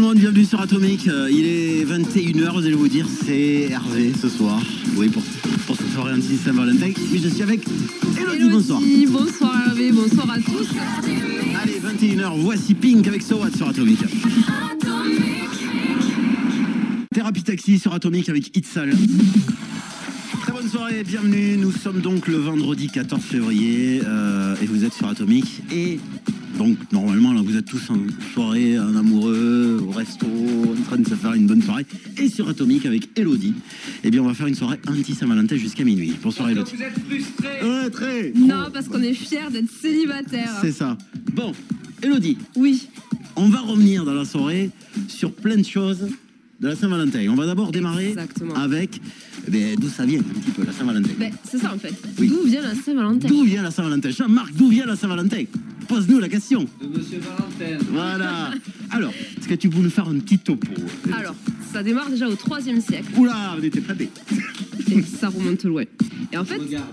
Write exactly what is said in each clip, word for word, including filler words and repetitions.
monde, bienvenue sur Atomic. Euh, il est vingt et une heures, vous allez vous dire, c'est Hervé ce soir. Oui, pour, pour cette soirée anti-Saint-Valentin. Mais je suis avec Elodie, bonsoir. Bonsoir Hervé, bonsoir à tous. Allez, vingt et une heures, voici Pink avec So What sur Atomic. Thérapie Taxi sur Atomic avec Itzal. Très bonne soirée, bienvenue. Nous sommes donc le vendredi quatorze février euh, et vous êtes sur Atomic. Et donc, normalement, là, vous êtes tous en soirée, en amoureux, au resto, en train de se faire une bonne soirée. Et sur Atomic avec Elodie, eh bien, on va faire une soirée anti-Saint-Valentin jusqu'à minuit. Bonsoir Elodie. Vous êtes frustrés. Ouais, très. Non, parce qu'on est fiers d'être célibataires. C'est ça. Bon, Elodie. Oui. On va revenir dans la soirée sur plein de choses de la Saint-Valentin. On va d'abord démarrer Exactement. avec eh d'où ça vient un petit peu la Saint-Valentin. Ben, c'est ça en fait. Oui. D'où vient la Saint-Valentin? D'où vient la Saint-Valentin? Jean-Marc, d'où vient la Saint-Valentin? Pose-nous la question. De Monsieur Valentin. Voilà. Alors, est-ce que tu peux nous faire un petit topo? Alors, ça démarre déjà au troisième siècle. Oula, on était prêtés. Et ça remonte loin. Et en fait, Regarde.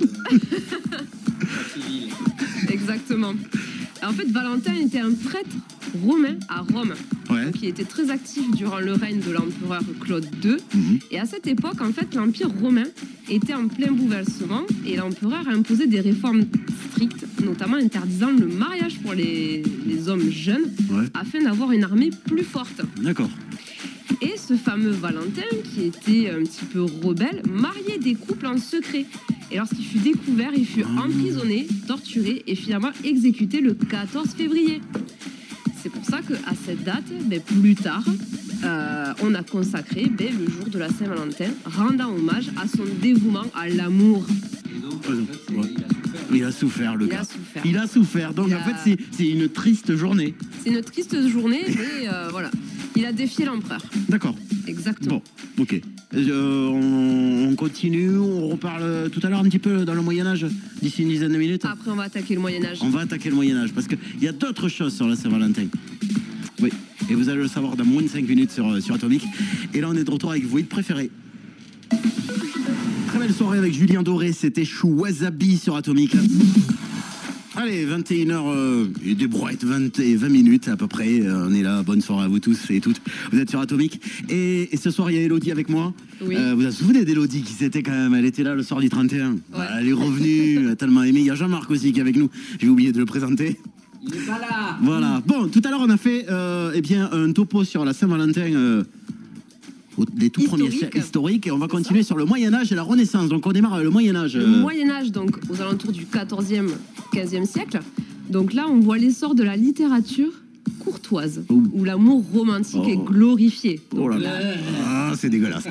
Civil. exactement. Et en fait, Valentin était un prêtre romain à Rome. Ouais. Donc, il était très actif durant le règne de l'empereur Claude deux. Mhm. Et à cette époque, en fait, l'Empire romain était en plein bouleversement et l'empereur a imposé des réformes strictes, notamment interdisant le mariage pour les, les hommes jeunes, Ouais. afin d'avoir une armée plus forte. D'accord. Et ce fameux Valentin, qui était un petit peu rebelle, mariait des couples en secret. Et lorsqu'il fut découvert, il fut Ah. emprisonné, torturé et finalement exécuté le quatorze février. C'est pour ça qu'à cette date, ben, plus tard, euh, on a consacré ben, le jour de la Saint-Valentin, rendant hommage à son dévouement à l'amour. Et donc, Ouais, en fait, c'est- ouais. il a souffert. Il a souffert, le Il gars. a souffert. Il a souffert. Donc, Il en a- fait, c'est- c'est une triste journée. C'est une triste journée, mais euh, voilà. Il a défié l'empereur. D'accord. Exactement. Bon, ok. Euh, on, on continue, on reparle tout à l'heure un petit peu dans le Moyen-Âge, d'ici une dizaine de minutes. Après, on va attaquer le Moyen-Âge. On va attaquer le Moyen-Âge parce qu'il y a d'autres choses sur la Saint-Valentin. Oui, et vous allez le savoir dans moins de cinq minutes sur, sur Atomic. Et là, on est de retour avec vos hits préférés. Très belle soirée avec Julien Doré, c'était Chou Wasabi sur Atomic. Allez, vingt et une heures euh, et des brouettes, vingt et vingt minutes à peu près. Euh, on est là, bonne soirée à vous tous et toutes. Vous êtes sur Atomic. Et, et ce soir, il y a Elodie avec moi. Oui. Euh, vous vous souvenez d'Elodie qui s'était quand même, elle était là le soir du trente et un. Ouais. Elle est revenue, elle a tellement aimé. Il y a Jean-Marc aussi qui est avec nous. J'ai oublié de le présenter. Il n'est pas là. Voilà. Bon, tout à l'heure, on a fait euh, eh bien, un topo sur la Saint-Valentin euh, au- des tout premiers Historique. siècles historiques. Et on va continuer sur le Moyen-Âge et la Renaissance. Donc, on démarre avec le Moyen-Âge. Le euh, Moyen-Âge, donc aux alentours du quatorzième, quinzième siècle. Donc là, on voit l'essor de la littérature courtoise, Oh. où l'amour romantique Oh. est glorifié. Oh là là. Ah, c'est dégueulasse.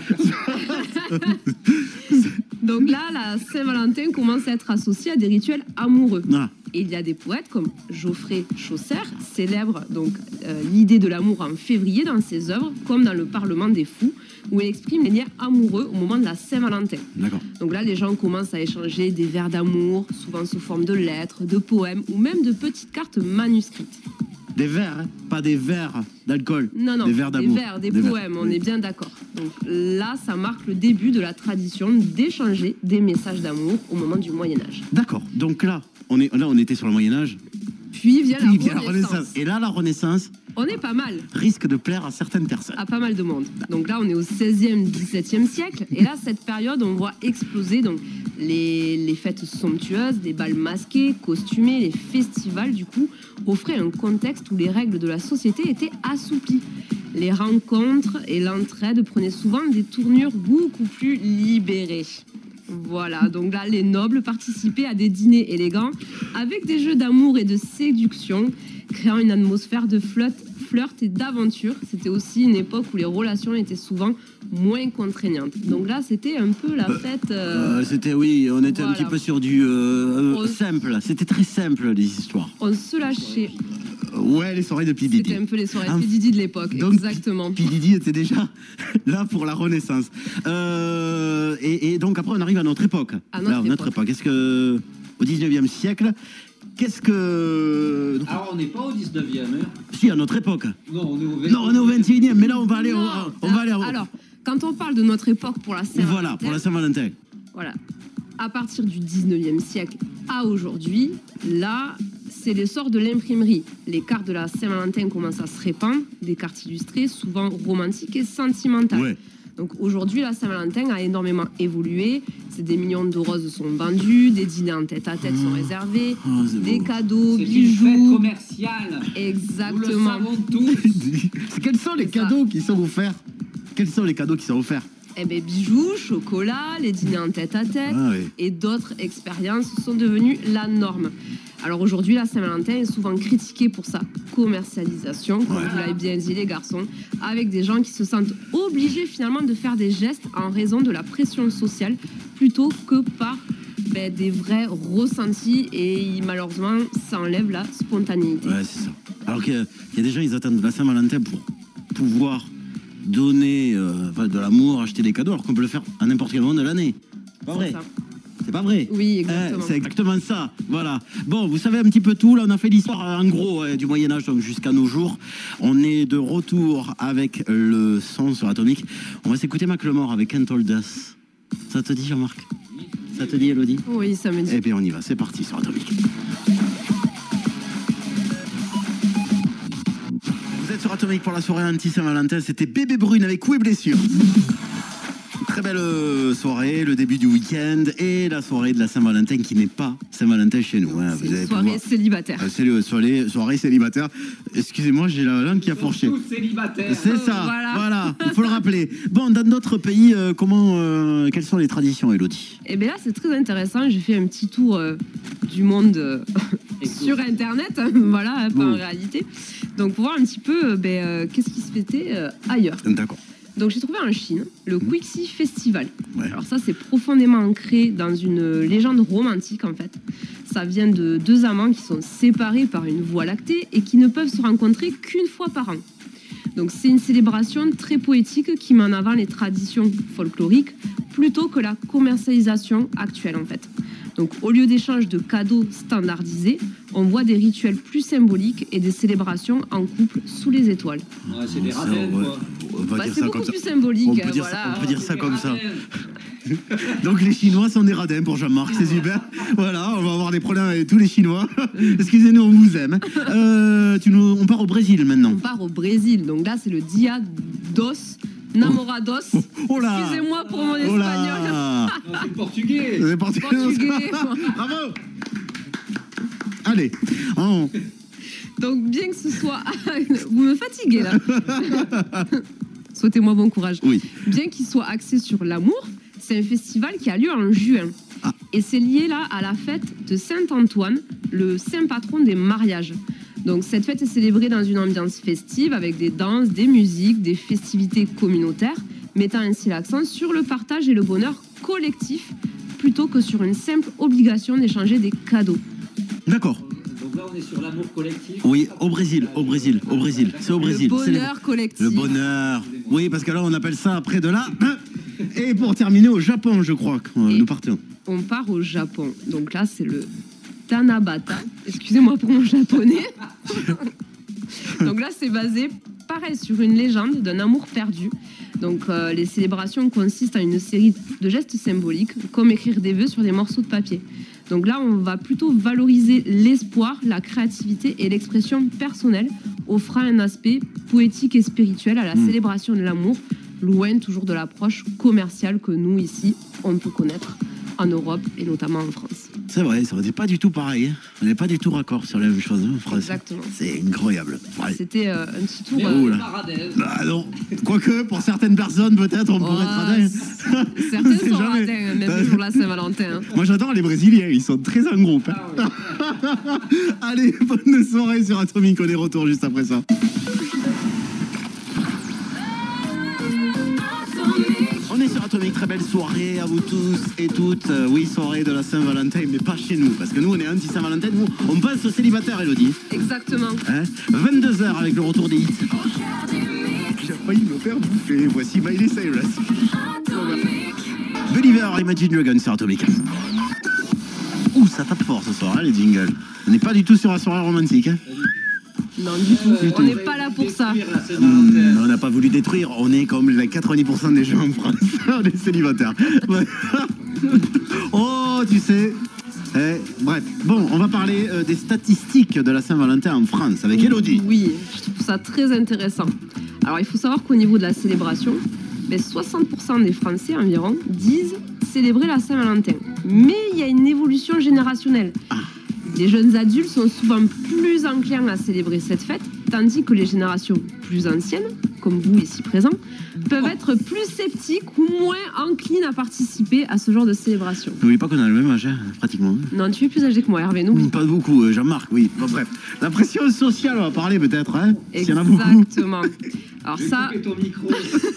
Donc là, la Saint-Valentin commence à être associée à des rituels amoureux. Ah, Et il y a des poètes comme Geoffrey Chaucer, célèbre donc euh, l'idée de l'amour en février dans ses œuvres, comme dans le Parlement des Fous, où il exprime les liens amoureux au moment de la Saint-Valentin. d'accord. Donc là, les gens commencent à échanger des vers d'amour, souvent sous forme de lettres, de poèmes ou même de petites cartes manuscrites. Des verres, hein, pas des verres d'alcool. Non, non, des verres d'amour. vers, des, Des vers. poèmes, on Oui. est bien d'accord. Donc là, ça marque le début de la tradition d'échanger des messages d'amour au moment du Moyen-Âge. D'accord. Donc là, on est là, on était sur le Moyen-Âge. Puis vient, Puis la, vient la Renaissance. Renaissance. Et là, la Renaissance On est pas mal. risque de plaire à certaines personnes. À pas mal de monde. Donc là, on est au seizième, dix-septième siècle. Et là, cette période, on voit exploser donc, les, les fêtes somptueuses, les bals masqués, costumés, les festivals, du coup, offraient un contexte où les règles de la société étaient assouplies. Les rencontres et l'entraide prenaient souvent des tournures beaucoup plus libérées. Voilà, donc là, les nobles participaient à des dîners élégants avec des jeux d'amour et de séduction, créant une atmosphère de flirt, flirt et d'aventure. C'était aussi une époque où les relations étaient souvent moins contraignantes. Donc là, c'était un peu la fête... euh, Euh, c'était, oui, on était un voilà. petit peu sur du euh, On- simple. C'était très simple, les histoires. on se lâchait. Euh, Ouais, les soirées de P. Diddy. C'était un peu les soirées Un- P. Diddy de l'époque, Donc, exactement. P. Diddy était déjà là pour la Renaissance. Euh, et, et donc après, on arrive à notre époque. À notre Là, notre époque. Est-ce que au dix-neuvième siècle, qu'est-ce que... Alors, on n'est pas au dix-neuvième. Hein. Si, à notre époque. Non, on est au vingt. Non, on est au vingt et unième, mais là, on va aller... au- Non, on va aller au- Alors, quand on parle de notre époque pour la Saint-Valentin, Voilà, pour la Saint-Valentin. voilà, à partir du dix-neuvième siècle à aujourd'hui, là, c'est l'essor de l'imprimerie. Les cartes de la Saint-Valentin commencent à se répandre, des cartes illustrées, souvent romantiques et sentimentales. Ouais. Donc aujourd'hui, la Saint-Valentin a énormément évolué. C'est des millions de roses sont vendus, des dîners en tête-à-tête sont réservés, Oh, c'est des beau. cadeaux, C'est une fête bijoux. commerciale. Nous le Exactement. savons tous. Quels sont les C'est ça. cadeaux qui sont offerts? Quels sont les cadeaux qui sont offerts? Eh bien, bijoux, chocolat, les dîners en tête-à-tête Ah oui. et d'autres expériences sont devenues la norme. Alors aujourd'hui, la Saint-Valentin est souvent critiquée pour sa commercialisation, comme Ouais. vous l'avez bien dit les garçons, avec des gens qui se sentent obligés finalement de faire des gestes en raison de la pression sociale plutôt que par ben, des vrais ressentis et malheureusement, ça enlève la spontanéité. Ouais, c'est ça. Alors qu'il y, a- il y a des gens, ils attendent la Saint-Valentin pour pouvoir donner euh, enfin, de l'amour, acheter des cadeaux, alors qu'on peut le faire à n'importe quel moment de l'année. C'est pas C'est vrai. ça. C'est pas vrai. Oui, Eh, exactement. c'est exactement ça. Voilà. Bon, vous savez un petit peu tout. Là, on a fait l'histoire euh, en gros euh, du Moyen Âge donc jusqu'à nos jours. On est de retour avec le son sur Atomique. On va s'écouter Macklemore avec Can't Hold Us. Ça te dit, Jean-Marc? Ça te dit, Elodie? Oui, ça me dit. Eh bien, on y va. C'est parti sur Atomique. Vous êtes sur Atomique pour la soirée anti-Saint-Valentin. C'était Bébé Brune avec Coups et Blessures. Très belle euh, soirée, le début du week-end et la soirée de la Saint-Valentin qui n'est pas Saint-Valentin chez nous. hein. C'est Vous une allez soirée pouvoir- célibataire. Euh, C'est le soirée, soirée célibataire. Excusez-moi, j'ai la langue qui a fourché. Tous célibataires. C'est ça, Voilà. voilà, il faut le rappeler. Bon, dans d'autres pays, euh, comment, euh, quelles sont les traditions, Elodie? Et bien là, c'est très intéressant. J'ai fait un petit tour euh, du monde euh, sur Internet, hein, voilà, hein, pas Bon. en réalité. Donc, pour voir un petit peu euh, ben, euh, qu'est-ce qui se fêtait euh, ailleurs. D'accord. Donc, j'ai trouvé en Chine le Quixi Festival. Ouais. Alors ça, c'est profondément ancré dans une légende romantique, en fait. Ça vient de deux amants qui sont séparés par une voie lactée et qui ne peuvent se rencontrer qu'une fois par an. Donc c'est une célébration très poétique qui met en avant les traditions folkloriques plutôt que la commercialisation actuelle en fait. Donc au lieu d'échanges de cadeaux standardisés, on voit des rituels plus symboliques et des célébrations en couple sous les étoiles. Ouais, c'est des Ça, radins, ouais, quoi. on va Bah, dire c'est ça beaucoup comme ça. plus symbolique. On peut euh, dire ça- voilà. on peut dire ça Des comme ça. radins. Donc les Chinois sont des radins pour Jean-Marc, c'est super. Voilà, on va avoir des problèmes avec tous les Chinois. Excusez-nous, on vous aime. Euh, tu nous, on part au Brésil maintenant. On part au Brésil. Donc là, c'est le Dia dos Namorados. Oh là. Excusez-moi pour mon Oh espagnol. là. Non, c'est le portugais. C'est parti. Portugais. Bravo. Allez. Oh. Donc bien que ce soit... Vous me fatiguez là. Souhaitez-moi bon courage. Oui. Bien qu'il soit axé sur l'amour, c'est un festival qui a lieu en juin. Ah. Et c'est lié là à la fête de Saint-Antoine, le saint patron des mariages. Donc cette fête est célébrée dans une ambiance festive avec des danses, des musiques, des festivités communautaires, mettant ainsi l'accent sur le partage et le bonheur collectif plutôt que sur une simple obligation d'échanger des cadeaux. D'accord. Donc là, on est sur l'amour collectif. Oui, au Brésil, au Brésil, au Brésil. C'est au Brésil. Le C'est les- bonheur collectif. Le bonheur. Oui, parce que là, on appelle ça après de là. Et pour terminer, au Japon, je crois que euh, Et- nous partons. On part au Japon. Donc là, c'est le Tanabata. Excusez-moi pour mon japonais. Donc là, c'est basé, pareil, sur une légende d'un amour perdu. Donc euh, les célébrations consistent en une série de gestes symboliques, comme écrire des vœux sur des morceaux de papier. Donc là, on va plutôt valoriser l'espoir, la créativité et l'expression personnelle, offrant un aspect poétique et spirituel à la Mmh. célébration de l'amour, loin toujours de l'approche commerciale que nous, ici, on peut connaître en Europe et notamment en France. C'est vrai, ça n'est pas du tout pareil. hein. On n'est pas du tout raccord sur la même chose hein, en France. Exactement. C'est incroyable. Ouais. C'était euh, un petit tour... Mais euh, on Oh là. est pas radins. Ah non, quoique pour certaines personnes, peut-être, on pourrait être oh, radin. c- Certains sait sont jamais. radins, hein, même le jour de la Saint-Valentin. hein. Moi, j'adore les Brésiliens, ils sont très en groupe. hein. Ah ouais. Allez, bonne soirée sur Atomique, on est retour juste après ça. On est sur Atomique, très belle soirée à vous tous et toutes. Euh, oui, soirée de la Saint-Valentin, mais pas chez nous, parce que nous, on est anti-Saint-Valentin, nous, on passe aux célibataires, Elodie. Exactement. Hein vingt-deux heures avec le retour des hits. J'ai failli me faire bouffer, voici Miley Cyrus. Believer, Imagine Dragons sur Atomique. Ouh, ça tape fort ce soir, hein, les jingles. On n'est pas du tout sur la soirée romantique. Hein. Non, du tout. Euh, On n'est va pas là pour ça. détruire la Saint-Valentin. Hmm, on n'a pas voulu détruire, on est comme les quatre-vingt-dix pour cent des gens en France, on est célibataires. Ouais. Oh, tu sais, Eh, bref, bon, on va parler euh, des statistiques de la Saint-Valentin en France avec Elodie. Oui, je trouve ça très intéressant. Alors, il faut savoir qu'au niveau de la célébration, ben, soixante pour cent des Français environ disent célébrer la Saint-Valentin. Mais il y a une évolution générationnelle. Ah. Les jeunes adultes sont souvent plus enclins à célébrer cette fête, tandis que les générations plus anciennes, comme vous ici présents, peuvent être plus sceptiques ou moins enclines à participer à ce genre de célébration. N'oublie pas qu'on a le même âge, hein, pratiquement. Non, tu es plus âgé que moi, Hervé, n'oublie pas. Pas beaucoup, euh, Jean-Marc, oui. Bon, bref, la pression sociale, on va parler peut-être, hein, s'il y en a beaucoup. Exactement. Alors Je vais ça, couper ton micro.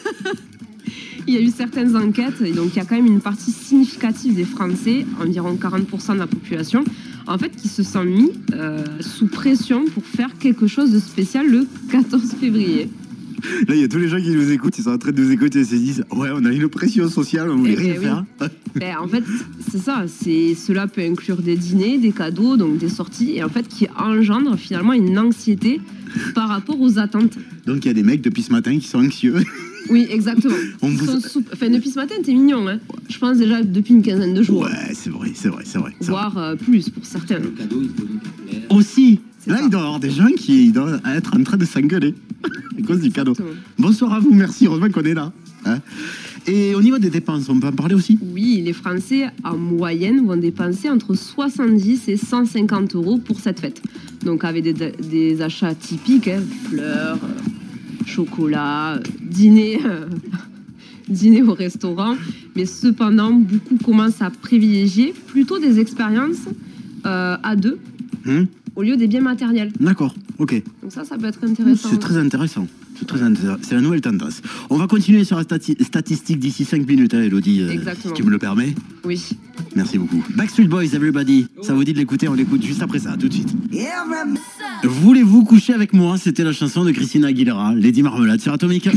il y a eu certaines enquêtes, et donc il y a quand même une partie significative des Français, environ quarante pour cent de la population, en fait, qui se sont mis euh, sous pression pour faire quelque chose de spécial le quatorze février. Là, il y a tous les gens qui nous écoutent, ils sont en train de nous écouter et se disent « Ouais, on a une pression sociale, on voulait Eh rien ben faire. Ben, en fait, c'est ça. C'est, cela peut inclure des dîners, des cadeaux, donc des sorties, et en fait, qui engendre finalement une anxiété par rapport aux attentes. » Donc, il y a des mecs depuis ce matin qui sont anxieux. Oui, exactement. On Ils vous- sont sous- Enfin, depuis ce matin, t'es mignon, hein. Je pense déjà depuis une quinzaine de jours. Ouais, c'est vrai, c'est vrai, c'est vrai. c'est vrai. Voire euh, plus pour certains. Le cadeau, il faut lui plaire. Aussi, C'est là, ça. il doit y avoir des gens qui ils doivent être en train de s'engueuler à cause du cadeau. Exactement. Bonsoir à vous, merci, heureusement qu'on est là. hein. Et au niveau des dépenses, on peut en parler aussi? Oui, les Français, en moyenne, vont dépenser entre soixante-dix et cent cinquante euros pour cette fête. Donc, avec des, des achats typiques, hein, fleurs, euh, chocolat, euh, dîner, euh, dîner au restaurant. Mais cependant, beaucoup commencent à privilégier plutôt des expériences euh, à deux Hum, au lieu des biens matériels. D'accord, ok. Donc ça, ça peut être intéressant. C'est très intéressant. C'est très intéressant. C'est la nouvelle tendance. On va continuer sur la stati- statistique d'ici cinq minutes, hein, Elodie, euh, Exactement. si tu me le permets. Oui. Merci beaucoup. Backstreet Boys, everybody. Ça vous dit de l'écouter? On l'écoute juste après ça, tout de suite. Voulez-vous coucher avec moi? C'était la chanson de Christina Aguilera, Lady Marmelade sur Atomic.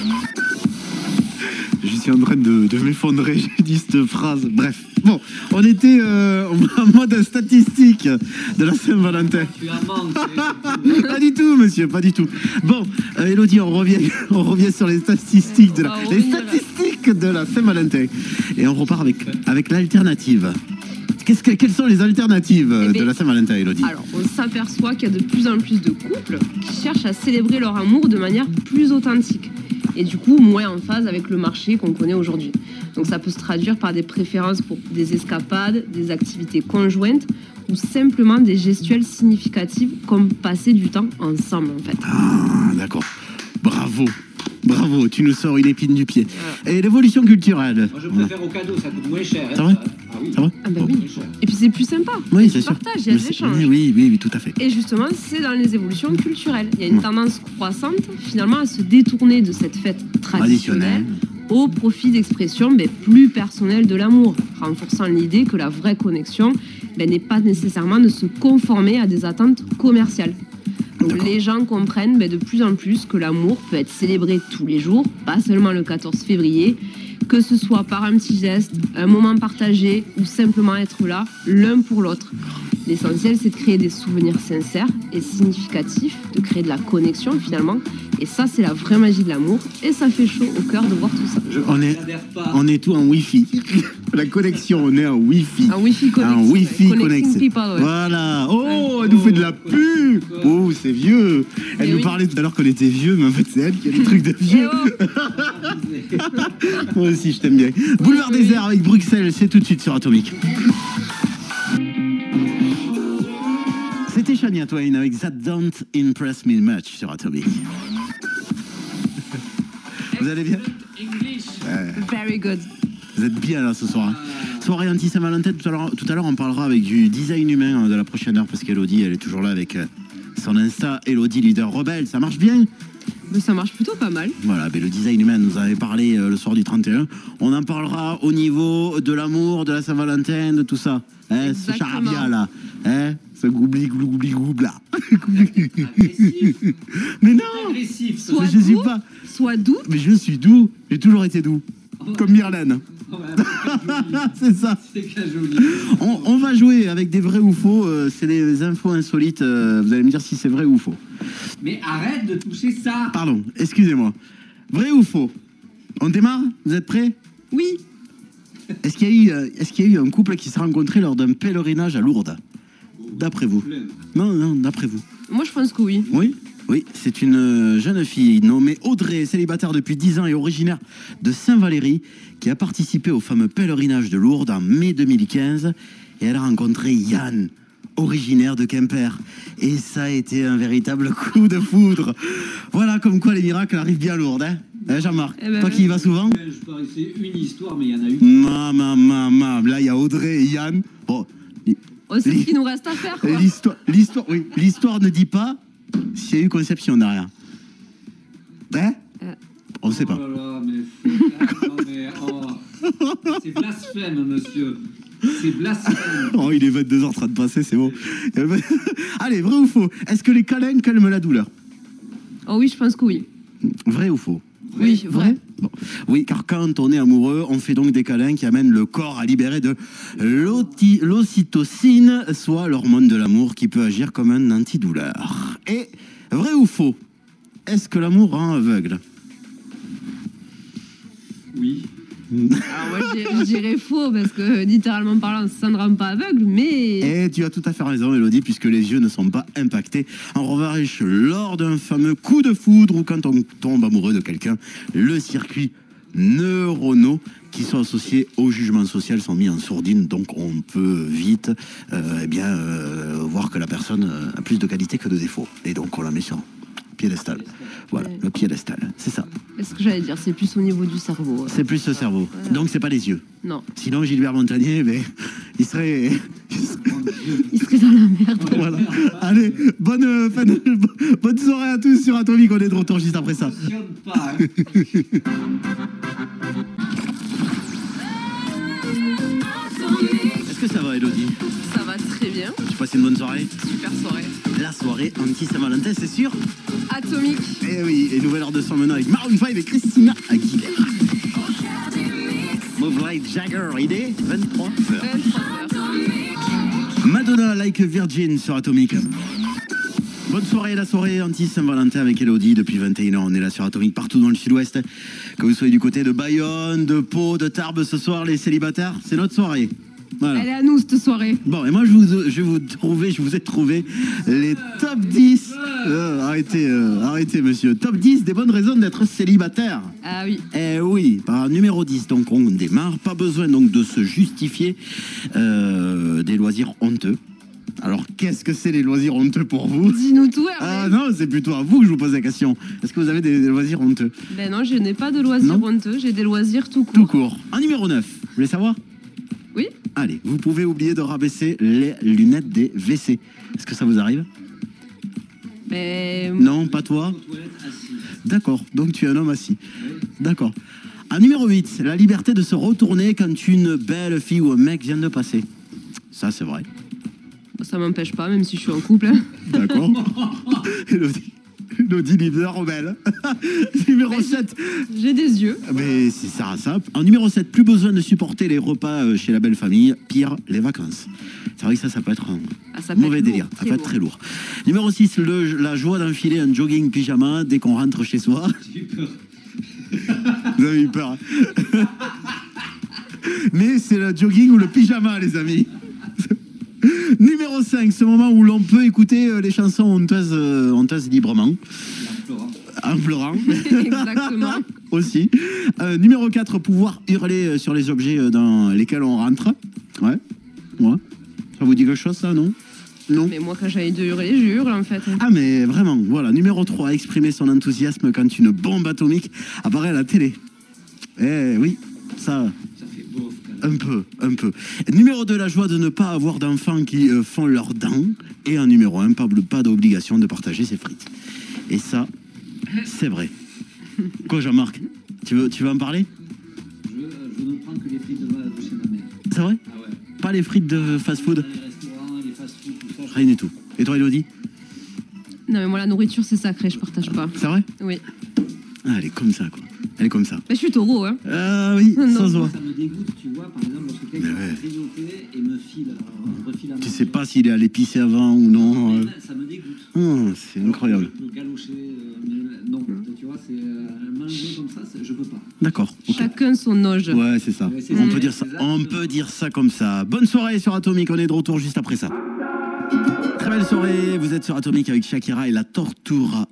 Je suis en train de, de m'effondrer, j'ai dit cette phrase. Bref, bon, on était euh, en mode statistique de la Saint-Valentin. Tu en manques. c'est- Pas du tout, monsieur, pas du tout. Bon, euh, Elodie, on revient, on revient sur les statistiques de la, On va les revenir. statistiques de la Saint-Valentin. Et on repart avec, avec l'alternative. Qu'est-ce que, quelles sont les alternatives euh, Eh de ben, la Saint-Valentin, Elodie? Alors, on s'aperçoit qu'il y a de plus en plus de couples qui cherchent à célébrer leur amour de manière plus authentique. Et du coup, moins en phase avec le marché qu'on connaît aujourd'hui. Donc ça peut se traduire par des préférences pour des escapades, des activités conjointes ou simplement des gestuelles significatives comme passer du temps ensemble en fait. Ah, d'accord. Bravo. Bravo, tu nous sors une épine du pied. Et l'évolution culturelle? Moi, je préfère au cadeau, ça coûte moins cher. hein, C'est vrai Ah oui. Ça va? Ah ben Bon. oui. Moins cher. Et puis c'est plus sympa. Oui, Il y a c'est du sûr. partage, il y a Mais de c'est- l'échange. Oui, oui, oui, tout à fait. Et justement, c'est dans les évolutions culturelles. Il y a une Ouais. tendance croissante finalement à se détourner de cette fête traditionnelle au profit d'expressions ben, plus personnelles de l'amour, renforçant l'idée que la vraie connexion ben, n'est pas nécessairement de se conformer à des attentes commerciales. Donc D'accord. les gens comprennent ben, de plus en plus que l'amour peut être célébré tous les jours, pas seulement le quatorze février, que ce soit par un petit geste, un moment partagé ou simplement être là l'un pour l'autre. L'essentiel, c'est de créer des souvenirs sincères et significatifs, de créer de la connexion finalement. Et ça, c'est la vraie magie de l'amour. Et ça fait chaud au cœur de voir tout ça. Je On est- n'adhère pas. On est tout en Wi-Fi. La connexion, on est en Wi-Fi. Un Wi-Fi connecté. Un Wi-Fi Connecting connecté. people, ouais. Voilà. Oh, Ouais. elle nous fait de la pub. Oh, c'est vieux. Elle Mais nous oui. parlait tout à l'heure qu'on était vieux, mais en fait, c'est elle qui a des trucs de Eh vieux. oh, Moi aussi, je t'aime bien. Boulevard oui. des Airs avec Bruxelles, c'est tout de suite sur Atomic. C'était Shania Twain avec That Don't Impress Me Much sur Atomic. Vous allez bien? very good. Vous êtes bien là ce soir. hein. Soirée anti-Saint-Valentin, tout à l'heure, tout à l'heure on parlera avec du design humain hein, de la prochaine heure parce qu'Elodie elle est toujours là avec euh, son Insta, Elodie leader rebelle, ça marche bien? Mais ça marche plutôt pas mal. Voilà, ben le design humain nous avait parlé euh, le soir du trente et un. On en parlera au niveau de l'amour, de la Saint-Valentin, de tout ça. Hein, ce Exactement. charabia là. Hein, ce goubli goubli goubli goubla. Agressif. Mais non, Agressif. ça. Soit je suis doux. pas. Sois doux. Mais je suis doux. J'ai toujours été doux. Comme Myrlène. Oh, bah, C'est ça. C'est qu'un joli. On, on va jouer avec des vrais ou faux. euh, c'est des infos insolites. euh, vous allez me dire si c'est vrai ou faux. Mais arrête de toucher ça. Pardon, excusez-moi. Vrai ou faux? On démarre? Vous êtes prêts? Oui. Est-ce qu'il y a eu, euh, est-ce qu'il y a eu un couple qui s'est rencontré lors d'un pèlerinage à Lourdes? D'après vous? Non, non, d'après vous. Moi, je pense que oui. Oui, oui, c'est une euh, jeune fille nommée Audrey, célibataire depuis dix ans et originaire de Saint-Valery, qui a participé au fameux pèlerinage de Lourdes en mai deux mille quinze. Et elle a rencontré Yann, originaire de Quimper. Et ça a été un véritable coup de foudre. Voilà comme quoi les miracles arrivent bien lourds, hein, hein Jean-Marc? Eh ben, toi qui y vas souvent? Je paraissais une histoire, mais il y en a eu. Maman, maman, là il y a Audrey et Yann. Bon, Oh, c'est ce qu'il nous reste à faire, quoi. l'histoire, l'histoire, oui, l'histoire ne dit pas s'il y a eu conception derrière. Hein? Euh. On ne sait pas. Oh là là, mais, non, mais oh. C'est blasphème, monsieur. C'est blasphème. Oh, il est vingt-deux heures trente passé, c'est bon. Allez, vrai ou faux? Est-ce que les câlins calment la douleur? Oh oui, je pense que oui. Vrai ou faux? Oui, vrai. Bon. Oui, car quand on est amoureux, on fait donc des câlins qui amènent le corps à libérer de l'oti- l'ocytocine, soit l'hormone de l'amour qui peut agir comme un antidouleur. Et vrai ou faux? Est-ce que l'amour rend aveugle? Oui. Alors moi, je dirais- je dirais faux, parce que littéralement parlant, ça ne rend pas aveugle, mais... Et tu as tout à fait raison, Elodie, puisque les yeux ne sont pas impactés. En revanche, lors d'un fameux coup de foudre ou quand on tombe amoureux de quelqu'un, le circuit neuronaux qui sont associés au jugement social sont mis en sourdine, donc on peut vite euh, eh bien, euh, voir que la personne a plus de qualité que de défauts. Et donc on la met sur piédestal. Voilà, Ouais. le piédestal, c'est ça. C'est ce que j'allais dire, c'est plus au niveau du cerveau. C'est plus le cerveau. Voilà. Donc c'est pas les yeux. Non, Sinon Gilbert Montagnier, mais, il serait... il serait- il serait dans la merde. Voilà. Allez, bonne, euh, fin de- bonne soirée à tous sur Atomique. On est de retour juste après ça. Fonctionne pas, hein. Est-ce que ça va, Elodie? Ça va très bien, Tu passes une bonne soirée? super soirée. La soirée anti-Saint-Valentin, c'est sûr? Atomique. Eh oui, et nouvelle heure de son maintenant avec Maroon five et Christina Aguilera. Move Like Jagger, il est vingt-trois heures. vingt-trois heures. Madonna Like a Virgin sur Atomique. Bonne soirée, la soirée anti-Saint-Valentin avec Elodie. Depuis vingt et une heures, on est là sur Atomique partout dans le sud-ouest. Que vous soyez du côté de Bayonne, de Pau, de Tarbes ce soir, les célibataires, c'est notre soirée. Voilà. Elle est à nous cette soirée. Bon, et moi je, vous, je vais vous trouver, je vous ai trouvé les top dix. Euh, arrêtez, euh, arrêtez, monsieur. Top dix des bonnes raisons d'être célibataire. Ah oui. Eh oui, par numéro dix, donc on démarre. Pas besoin donc de se justifier euh, des loisirs honteux. Alors, qu'est-ce que c'est les loisirs honteux pour vous? Dis-nous tout, Hervé. Ah non, c'est plutôt à vous que je vous pose la question. Est-ce que vous avez des, des loisirs honteux? Ben non, je n'ai pas de loisirs Non. honteux, j'ai des loisirs tout court. Tout court. En numéro neuf, vous voulez savoir? Oui. Allez, vous pouvez oublier de rabaisser les lunettes des W C. Est-ce que ça vous arrive? Mais Non, pas toi? Aux toilettes, assis. D'accord, donc tu es un homme assis. Oui. D'accord. En numéro huit, la liberté de se retourner quand une belle fille ou un mec vient de passer. Ça, c'est vrai. ça m'empêche pas, même si je suis en couple. hein. D'accord. Elodie, Elodie Liebler, rebelle. Numéro sept. J'ai des yeux. Mais c'est ça, ça. En numéro sept, plus besoin de supporter les repas euh, chez la belle famille. Pire, les vacances. C'est vrai que ça, ça peut être un Ah, ça peut mauvais être délire. lourd, Ça peut être très lourd. Numéro six, le, la joie d'enfiler un jogging pyjama dès qu'on rentre chez soi. J'ai eu peur. Vous avez eu peur. hein. Mais c'est le jogging ou le pyjama, les amis. Numéro cinq, ce moment où l'on peut écouter euh, les chansons honteuses, euh, honteuses librement, La Flora. en pleurant. Exactement. Aussi. Euh, numéro quatre, pouvoir hurler euh, sur les objets euh, dans lesquels on rentre. Ouais. Ouais. Ça vous dit quelque chose, ça, non? Non. Mais moi, quand j'ai envie de hurler, je hurle en fait. Ah, mais vraiment, voilà. Numéro trois, exprimer son enthousiasme quand une bombe atomique apparaît à la télé. Eh oui, ça... Ça fait beau. quand même. Un peu, un peu. Numéro deux, la joie de ne pas avoir d'enfants qui euh, font leurs dents. Et en numéro un, pas, pas d'obligation de partager ses frites. Et ça, c'est vrai. Quoi, Jean-Marc, tu veux, tu veux en parler? Je, je ne prends que les frites de, de chez ma mère. C'est vrai? Ah ouais. Pas les frites de fast-food? Les restaurants, les fast-food, tout ça. je- Rien du tout. Et toi, Elodie? Non, mais moi, la nourriture, c'est sacré, je partage pas. C'est vrai? Oui. Ah, elle est comme ça, quoi. Elle est comme ça. Mais je suis taureau, hein. Ah oui, Non. sans joie. Ça me dégoûte, tu vois, par exemple, lorsque quelqu'un Mais ouais. va grignoter et me file, euh, refile à Tu manger. sais pas s'il est allé pisser avant ou non. Mais euh. là, ça me dégoûte. Hum, c'est incroyable. Je peux galocher, euh, mais non, tu vois, c'est euh, manger comme Ça, c'est- je peux pas. D'accord. ok. Chacun son âge. Ouais, c'est ça. Ouais, c'est On ça. peut dire ça. C'est On exactement. peut dire ça comme ça. Bonne soirée sur Atomic. On est de retour juste après ça. Très belle soirée. Vous êtes sur Atomic avec Shakira et la Tortura.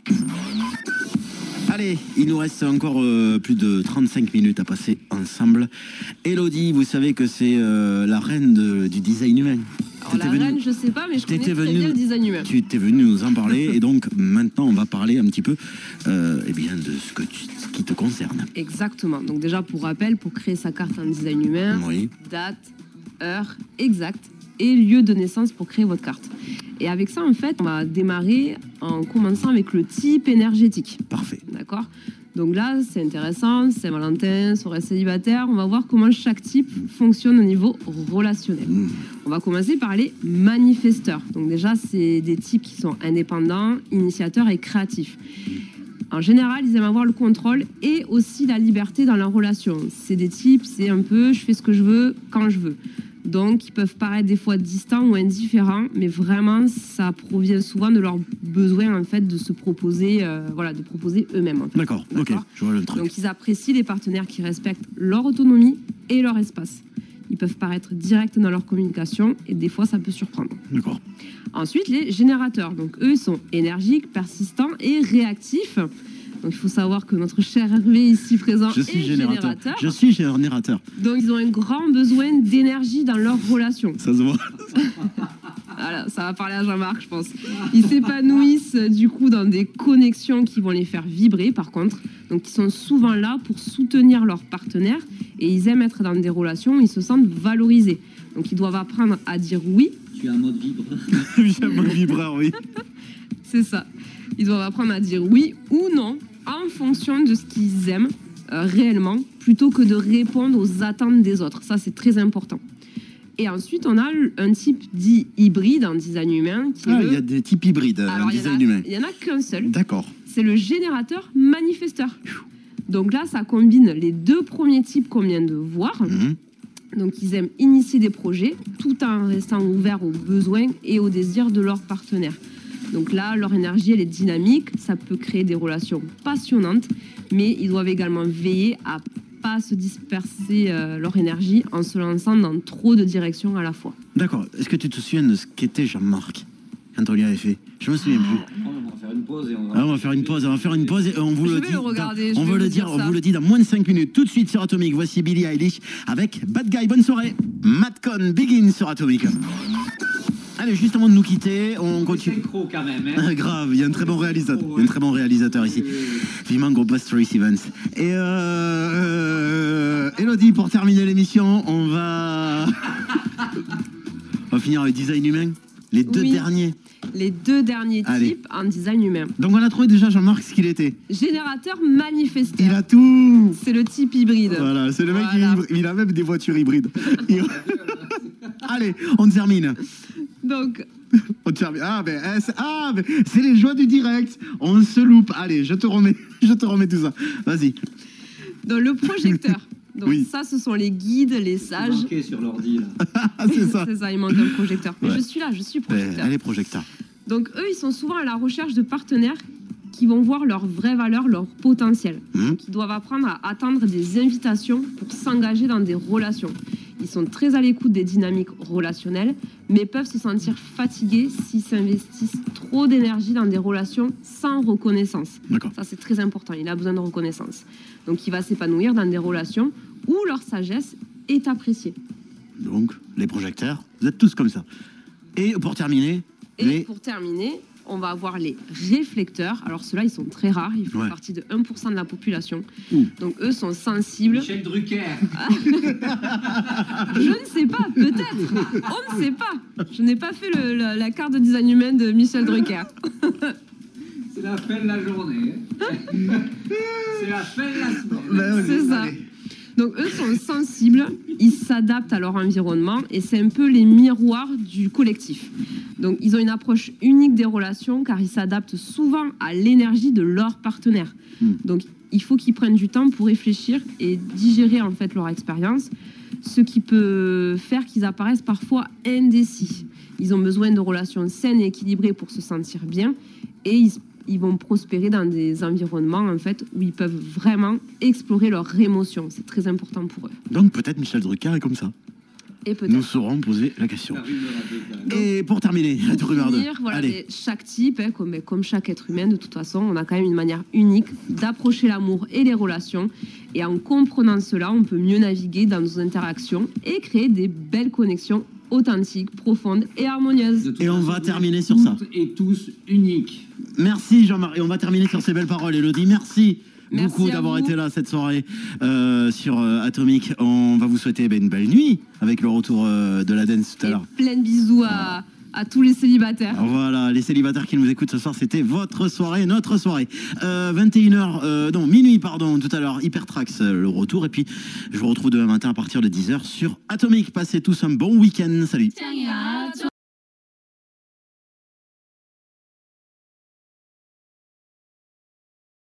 Allez, il nous reste encore euh, plus de trente-cinq minutes à passer ensemble. Elodie, vous savez que c'est euh, la reine de- du design humain. Alors la T'étais reine, venue- je sais pas, mais je connais t'étais très venue- bien le design humain. Tu étais venu nous en parler et donc maintenant on va parler un petit peu euh, eh bien, de ce, que tu- ce qui te concerne. Exactement. Donc déjà, pour rappel, pour créer sa carte en design humain, Oui, date, heure exacte et lieu de naissance pour créer votre carte. Et avec ça, en fait, on va démarrer en commençant avec le type énergétique. parfait. D'accord? Donc là, c'est intéressant, Saint-Valentin, soirée célibataire, on va voir comment chaque type fonctionne au niveau relationnel. Mmh. On va commencer par les manifesteurs. Donc déjà, c'est des types qui sont indépendants, initiateurs et créatifs. En général, ils aiment avoir le contrôle et aussi la liberté dans leur relation. C'est des types, c'est un peu, je fais ce que je veux quand je veux. Donc, ils peuvent paraître des fois distants ou indifférents, mais vraiment, ça provient souvent de leur besoin en fait de se proposer, euh, voilà, de proposer eux-mêmes. En fait. D'accord, ok, D'accord. je vois le truc. Donc, ils apprécient les partenaires qui respectent leur autonomie et leur espace. Ils peuvent paraître directs dans leur communication et des fois, ça peut surprendre. D'accord. Ensuite, les générateurs. Donc, eux, ils sont énergiques, persistants et réactifs. Donc, il faut savoir que notre cher Hervé ici présent Je suis est générateur. générateur. Je suis générateur. Donc, ils ont un grand besoin d'énergie dans leur relation. Ça se voit. Voilà, ça va parler à Jean-Marc, je pense. Ils s'épanouissent euh, du coup dans des connexions qui vont les faire vibrer, par contre. Donc, ils sont souvent là pour soutenir leur partenaire et ils aiment être dans des relations où ils se sentent valorisés. Donc, ils doivent apprendre à dire oui. Tu as un mode vibre. J'aime le vibreur, oui. C'est ça. Ils doivent apprendre à dire oui ou non en fonction de ce qu'ils aiment euh, réellement, plutôt que de répondre aux attentes des autres. Ça, c'est très important. Et ensuite, on a un type dit hybride en design humain. Qui est Ah, le- il y a des types hybrides Alors, en il y en a- design humain. il y en a qu'un seul. D'accord. C'est le générateur manifesteur. Donc là, ça combine les deux premiers types qu'on vient de voir. Mhm. Donc, ils aiment initier des projets tout en restant ouverts aux besoins et aux désirs de leur partenaire. Donc là, leur énergie, elle est dynamique. Ça peut créer des relations passionnantes, mais ils doivent également veiller à pas se disperser euh, leur énergie en se lançant dans trop de directions à la fois. D'accord. Est-ce que tu te souviens de ce qu'était Jean-Marc quand on lui avait fait? Je me souviens plus. On va faire une pause et on va... Ah, on va faire une pause, on va faire une pause et on vous Je le vais dit. le regarder, dans- on je vais veut le vous dire, dire on ça. vous le dit dans moins de cinq minutes. Tout de suite sur Atomic. Voici Billie Eilish avec Bad Guy. Bonne soirée. Madcon begin sur Atomic. Allez, juste avant de nous quitter, on C'est continue. synchro quand même. Hein. Ah, grave, il y a un très bon réalisateur, il y a un très bon réalisateur ici. Vivement qu'on passe Trace Evans. Et euh, euh, Elodie, pour terminer l'émission, on va on va finir avec design humain. Les deux Oui. derniers. Les deux derniers Allez. types en design humain. Donc on a trouvé déjà Jean-Marc ce qu'il était. Générateur manifesteur. Il a tout. C'est le type hybride. Voilà, c'est le mec, Voilà. il, il a même des voitures hybrides. Il- Allez, on termine. Donc, On termine. Ah, ben, eh, c'est ah, ben, c'est les joies du direct. On se loupe. Allez, je te remets, je te remets tout ça. Vas-y. dans le projecteur. Donc Oui. ça, ce sont les guides, les C'est sages. marqué sur l'ordi là. Ah, c'est ça. C'est ça, il manque un projecteur. Mais Ouais. je suis là, je suis Ben, projecteur. allez, projecteur. Donc eux, ils sont souvent à la recherche de partenaires qui vont voir leur vraie valeur, leur potentiel. Mhm. Donc, ils doivent apprendre à attendre des invitations pour s'engager dans des relations. Ils sont très à l'écoute des dynamiques relationnelles, mais peuvent se sentir fatigués s'ils s'investissent trop d'énergie dans des relations sans reconnaissance. D'accord. Ça, c'est très important. Il a besoin de reconnaissance. Donc, il va s'épanouir dans des relations où leur sagesse est appréciée. Donc, les projecteurs, vous êtes tous comme ça. Et pour terminer, Et les... pour terminer, on va avoir les réflecteurs. Alors ceux-là, ils sont très rares. Ils font Ouais. partie de un pour cent de la population. Ouh. Donc eux sont sensibles. Michel Drucker. Je ne sais pas, peut-être. On ne sait pas. Je n'ai pas fait le- la, la carte de design humain de Michel Drucker. C'est la fin de la journée. hein. C'est la fin de la semaine. Ben, allez, C'est ça. allez. Donc eux sont sensibles, ils s'adaptent à leur environnement et c'est un peu les miroirs du collectif. Donc ils ont une approche unique des relations car ils s'adaptent souvent à l'énergie de leur partenaire. Hmm. Donc il faut qu'ils prennent du temps pour réfléchir et digérer en fait leur expérience. ce qui peut faire qu'ils apparaissent parfois indécis. Ils ont besoin de relations saines et équilibrées pour se sentir bien et ils, ils vont prospérer dans des environnements en fait, où ils peuvent vraiment explorer leurs émotions. C'est très important pour eux. Donc peut-être Michel Drucker est comme ça. Et peut-être. Nous saurons poser la question. La rumeur a fait Et pour terminer, la tour rumeur deux. Finir, voilà, Allez. mais chaque type, hein, comme, comme chaque être humain, de toute façon, on a quand même une manière unique d'approcher l'amour et les relations. Et en comprenant cela, on peut mieux naviguer dans nos interactions et créer des belles connexions authentiques, profondes et harmonieuses. De toute Et on façon, va vous terminer êtes sur ça. toutes et tous uniques. Merci Jean-Marie. On va terminer sur ces belles paroles. Elodie, merci. Merci beaucoup à d'avoir vous. été là cette soirée euh, sur euh, Atomic. On va vous souhaiter ben, une belle nuit avec le retour euh, de la dance tout à Et l'heure. plein de bisous à, à tous les célibataires. Voilà, les célibataires qui nous écoutent ce soir, c'était votre soirée, notre soirée. Euh, vingt et une heures, euh, non, minuit, pardon, tout à l'heure, Hypertrax, euh, le retour. Et puis, je vous retrouve demain matin à partir de dix heures sur Atomic. Passez tous un bon week-end. Salut. 짱이야.